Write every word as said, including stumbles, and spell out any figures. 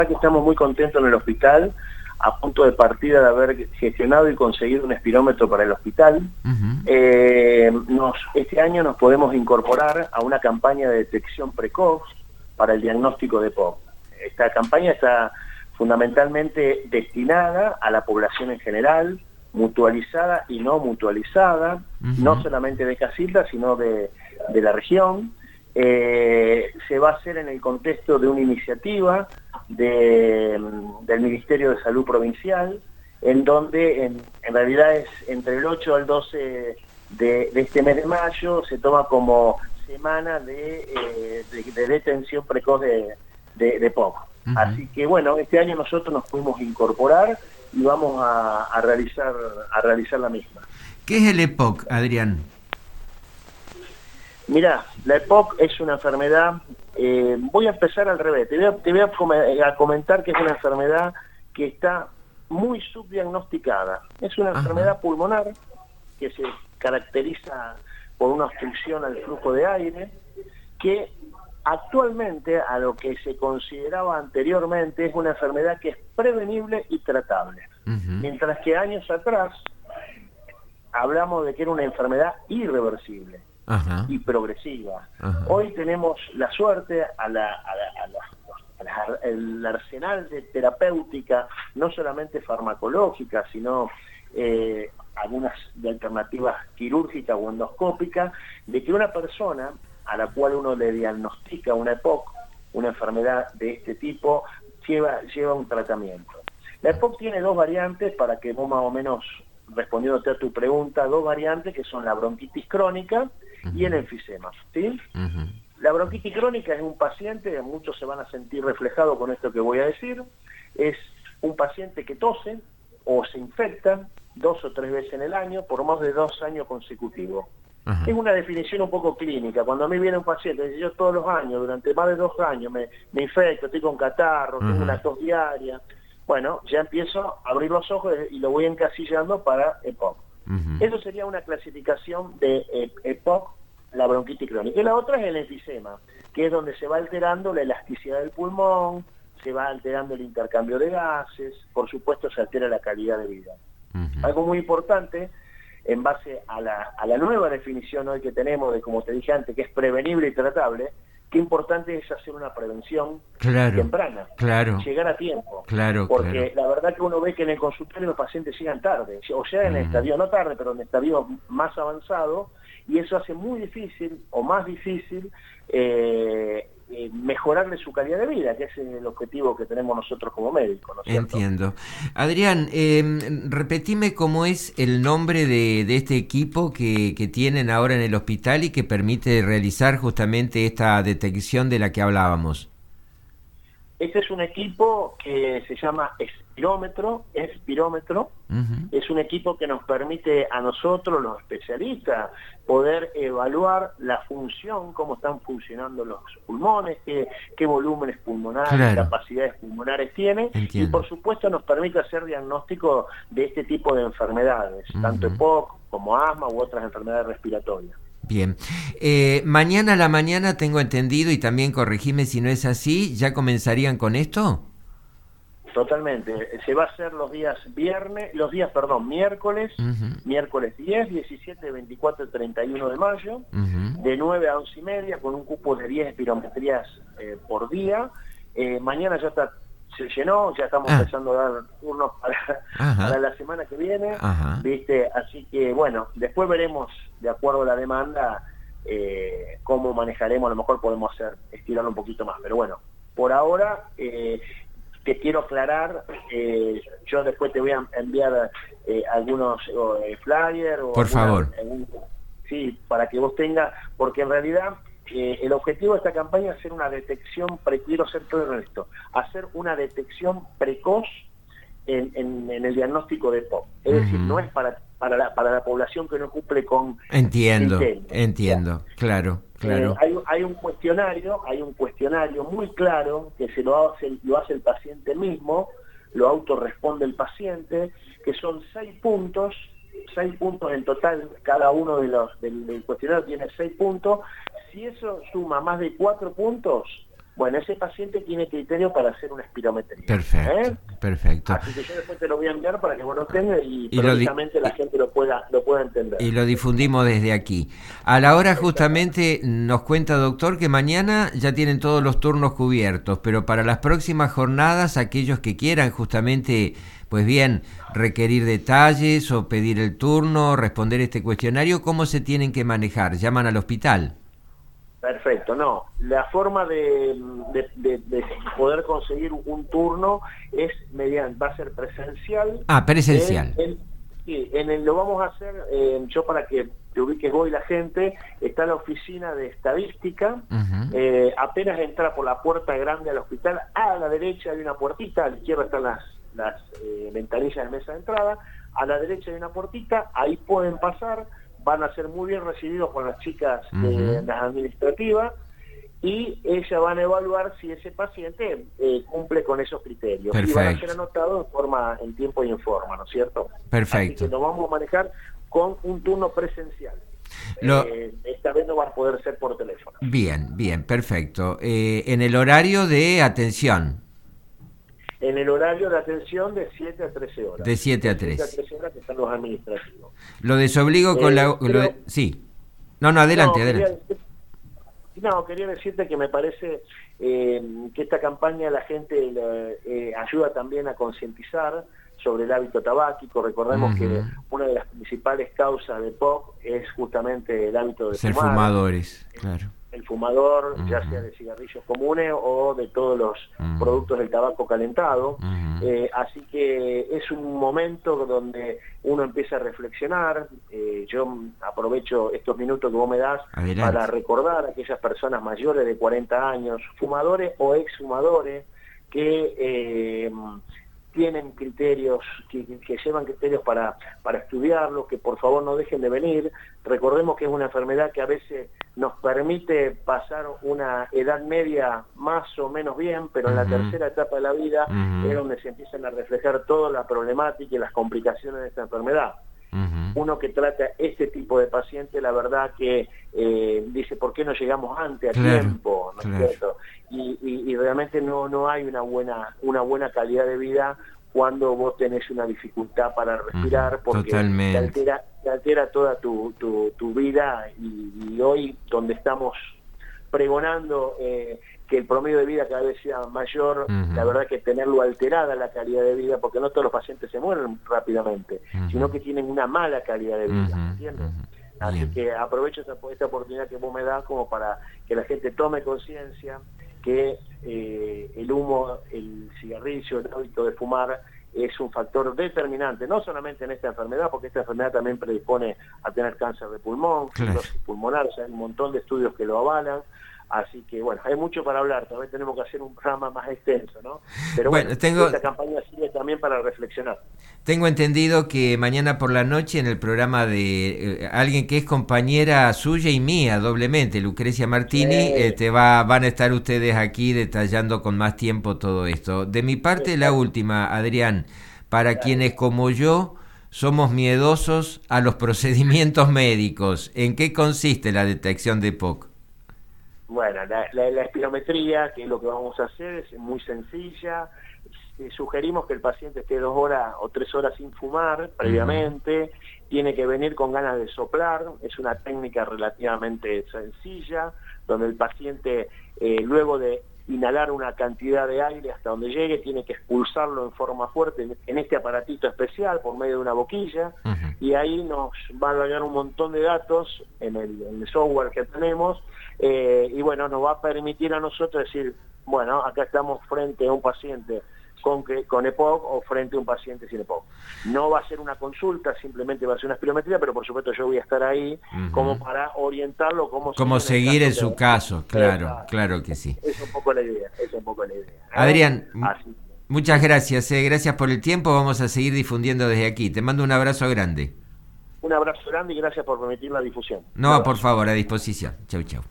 que estamos muy contentos en el hospital, a punto de partida de haber gestionado y conseguido un espirómetro para el hospital. Uh-huh. eh, nos, este año nos podemos incorporar a una campaña de detección precoz para el diagnóstico de P O C. Esta campaña está fundamentalmente destinada a la población en general, mutualizada y no mutualizada, uh-huh. no solamente de Casilda, sino de, de la región. Eh, se va a hacer en el contexto de una iniciativa de, del Ministerio de Salud Provincial, en donde en, en realidad es entre el ocho al doce de, de este mes de mayo, se toma como semana de, eh, de, de detención precoz de, de, de P O C. Uh-huh. Así que bueno, este año nosotros nos pudimos incorporar y vamos a, a, realizar, a realizar la misma. ¿Qué es el E P O C, Adrián? Mirá, la E P O C es una enfermedad, eh, voy a empezar al revés, te voy a, te voy a comentar que es una enfermedad que está muy subdiagnosticada. Es una Ajá. enfermedad pulmonar que se caracteriza por una obstrucción al flujo de aire, que actualmente, a lo que se consideraba anteriormente, es una enfermedad que es prevenible y tratable. Uh-huh. Mientras que años atrás hablamos de que era una enfermedad irreversible. Ajá. Y progresiva. Ajá. Hoy tenemos la suerte a la, a la, a la, a la, el arsenal de terapéutica, no solamente farmacológica, sino eh, algunas de alternativas quirúrgicas o endoscópicas, de que una persona a la cual uno le diagnostica una E P O C, una enfermedad de este tipo, lleva, lleva un tratamiento. La E P O C tiene dos variantes, para que vos más o menos, respondiéndote a tu pregunta, dos variantes que son la bronquitis crónica uh-huh. y el enfisema, ¿sí? Uh-huh. La bronquitis crónica es un paciente, muchos se van a sentir reflejados con esto que voy a decir, es un paciente que tose o se infecta dos o tres veces en el año por más de dos años consecutivos. Uh-huh. Es una definición un poco clínica. Cuando a mí viene un paciente, dice, yo todos los años, durante más de dos años me, me infecto, estoy con catarro, uh-huh. tengo una tos diaria, bueno, ya empiezo a abrir los ojos y lo voy encasillando para E P O C. Uh-huh. Eso sería una clasificación de E P O C, la bronquitis crónica. Y la otra es el enfisema, que es donde se va alterando la elasticidad del pulmón, se va alterando el intercambio de gases, por supuesto se altera la calidad de vida. Uh-huh. Algo muy importante, en base a la, a la nueva definición hoy que tenemos de, como te dije antes, que es prevenible y tratable, qué importante es hacer una prevención claro, temprana, claro, llegar a tiempo, claro, porque claro. la verdad que uno ve que en el consultorio los pacientes llegan tarde, o sea en el uh-huh. estadio, no tarde, pero en el estadio más avanzado, y eso hace muy difícil, o más difícil, eh, eh, mejorarle su calidad de vida, que es el objetivo que tenemos nosotros como médicos, ¿no es cierto? Entiendo. Adrián, eh, repetime cómo es el nombre de, de este equipo que, que tienen ahora en el hospital y que permite realizar justamente esta detección de la que hablábamos. Este es un equipo que se llama espirómetro, espirómetro. Uh-huh. Es un equipo que nos permite a nosotros, los especialistas, poder evaluar la función, cómo están funcionando los pulmones, qué, qué volúmenes pulmonares, claro. capacidades pulmonares tiene. Entiendo. Y por supuesto nos permite hacer diagnóstico de este tipo de enfermedades, uh-huh. tanto E P O C como asma u otras enfermedades respiratorias. Bien, eh, mañana a la mañana tengo entendido, y también corregime si no es así, ¿ya comenzarían con esto? Totalmente, se va a hacer los días viernes, los días, perdón, miércoles, uh-huh. miércoles diez, diecisiete, veinticuatro y treinta y uno de mayo, uh-huh. de nueve a once y media, con un cupo de diez espirometrías eh, por día. Eh, mañana ya está, se llenó, ya estamos ah. empezando a dar turnos para, para la semana que viene, Ajá. ¿viste? Así que bueno, después veremos, de acuerdo a la demanda, eh, cómo manejaremos, a lo mejor podemos hacer, estirarlo un poquito más, pero bueno, por ahora eh, te quiero aclarar, eh, yo después te voy a enviar eh, algunos eh, flyers o por alguna, favor algún, sí, para que vos tengas, porque en realidad eh, el objetivo de esta campaña es hacer una detección, pre, quiero hacer todo esto, hacer una detección precoz en, en, en el diagnóstico de P O C. Es uh-huh. decir, no es para para la, para la población que no cumple con entiendo criterio. entiendo ya. claro claro eh, hay, hay un cuestionario hay un cuestionario muy claro que se lo hace lo hace el paciente mismo, lo autorresponde el paciente, que son seis puntos seis puntos en total, cada uno de los del, del cuestionario tiene seis puntos. Si eso suma más de cuatro puntos, Bueno, ese paciente tiene criterio para hacer una espirometría. Perfecto, ¿eh? perfecto. Así que yo después te lo voy a enviar para que vos lo tengas y, Y precisamente la gente lo pueda, lo pueda entender. Y lo difundimos desde aquí. A la hora justamente nos cuenta, doctor, que mañana ya tienen todos los turnos cubiertos, pero para las próximas jornadas, aquellos que quieran justamente, pues bien, requerir detalles o pedir el turno, responder este cuestionario, ¿cómo se tienen que manejar? ¿Llaman al hospital? Perfecto, no. La forma de, de, de, de poder conseguir un turno es mediante, va a ser presencial. Ah, presencial. En, en, sí, en el, lo vamos a hacer, eh, yo para que te ubiques vos y la gente, está la oficina de estadística, uh-huh. eh, apenas entra por la puerta grande al hospital, a la derecha hay una puertita, a la izquierda están las, las eh, ventanillas de mesa de entrada, a la derecha hay una puertita, ahí pueden pasar, van a ser muy bien recibidos por las chicas de uh-huh. las administrativas y ellas van a evaluar si ese paciente eh, cumple con esos criterios. Perfecto. Y van a ser anotados en forma, en tiempo y en forma, ¿no es cierto? Perfecto. Así que lo vamos a manejar con un turno presencial. Lo... Eh, esta vez no va a poder ser por teléfono. Bien, bien, perfecto. Eh, en el horario de atención. En el horario de atención de siete a trece horas. De siete a trece. De siete a trece horas que están los administrativos. Lo desobligo con eh, la... pero, lo de, sí. No, no, adelante, no, adelante. Quería, no, quería decirte que me parece eh, que esta campaña la gente eh, ayuda también a concientizar sobre el hábito tabáquico. Recordemos uh-huh. que una de las principales causas de P O C es justamente el hábito de ser fumar. fumadores, claro. El fumador, uh-huh. ya sea de cigarrillos comunes o de todos los uh-huh. productos del tabaco calentado. Uh-huh. Eh, así que es un momento donde uno empieza a reflexionar. Eh, yo aprovecho estos minutos que vos me das Adelante. Para recordar a aquellas personas mayores de cuarenta años, fumadores o exfumadores, que eh, tienen criterios, que, que llevan criterios para, para estudiarlo, que por favor no dejen de venir. Recordemos que es una enfermedad que a veces nos permite pasar una edad media más o menos bien, pero uh-huh. en la tercera etapa de la vida uh-huh. es donde se empiezan a reflejar toda la problemática y las complicaciones de esta enfermedad. Uh-huh. Uno que trata este tipo de paciente, la verdad que eh, dice, ¿por qué no llegamos antes a claro, tiempo? ¿No es claro. cierto? Y, y, y realmente no, no hay una buena, una buena calidad de vida cuando vos tenés una dificultad para respirar, uh-huh. porque te altera, te altera toda tu, tu, tu vida y, y hoy donde estamos pregonando eh, que el promedio de vida cada vez sea mayor, uh-huh. la verdad que tenerlo alterada la calidad de vida, porque no todos los pacientes se mueren rápidamente, uh-huh. sino que tienen una mala calidad de vida, uh-huh. ¿entiendes? Uh-huh. Así Bien. Que aprovecho esta, esta oportunidad que vos me das como para que la gente tome conciencia que eh, el humo, el cigarrillo, el hábito de fumar es un factor determinante, no solamente en esta enfermedad, porque esta enfermedad también predispone a tener cáncer de pulmón, claro. pulmonar, o sea, hay un montón de estudios que lo avalan. Así que, bueno, hay mucho para hablar, tal vez tenemos que hacer un programa más extenso, ¿no? Pero bueno, bueno tengo, esta campaña sirve también para reflexionar. Tengo entendido que mañana por la noche en el programa de eh, alguien que es compañera suya y mía, doblemente, Lucrecia Martini, eh, eh, te va, van a estar ustedes aquí detallando con más tiempo todo esto. De mi parte, la última, Adrián, para claro. quienes como yo somos miedosos a los procedimientos médicos, ¿en qué consiste la detección de P O C? Bueno, la, la, la espirometría, que es lo que vamos a hacer, es muy sencilla. Eh, sugerimos que el paciente esté dos horas o tres horas sin fumar previamente, uh-huh. tiene que venir con ganas de soplar, es una técnica relativamente sencilla, donde el paciente eh, luego de inhalar una cantidad de aire hasta donde llegue, tiene que expulsarlo en forma fuerte en este aparatito especial por medio de una boquilla, uh-huh. y ahí nos va a dar un montón de datos en el, en el software que tenemos, eh, y bueno, nos va a permitir a nosotros decir, bueno, acá estamos frente a un paciente con, que, con E P O C o frente a un paciente sin E P O C. No va a ser una consulta, simplemente va a ser una espirometría, pero por supuesto yo voy a estar ahí uh-huh. como para orientarlo cómo, ¿Cómo seguir en, en su de... caso, claro, Esa, claro que sí. Es un poco la idea, es un poco la idea. ¿eh? Adrián, Así. muchas gracias, eh, gracias por el tiempo, vamos a seguir difundiendo desde aquí. Te mando un abrazo grande. Un abrazo grande y gracias por permitir la difusión. No, por favor, a disposición. Chau, chau.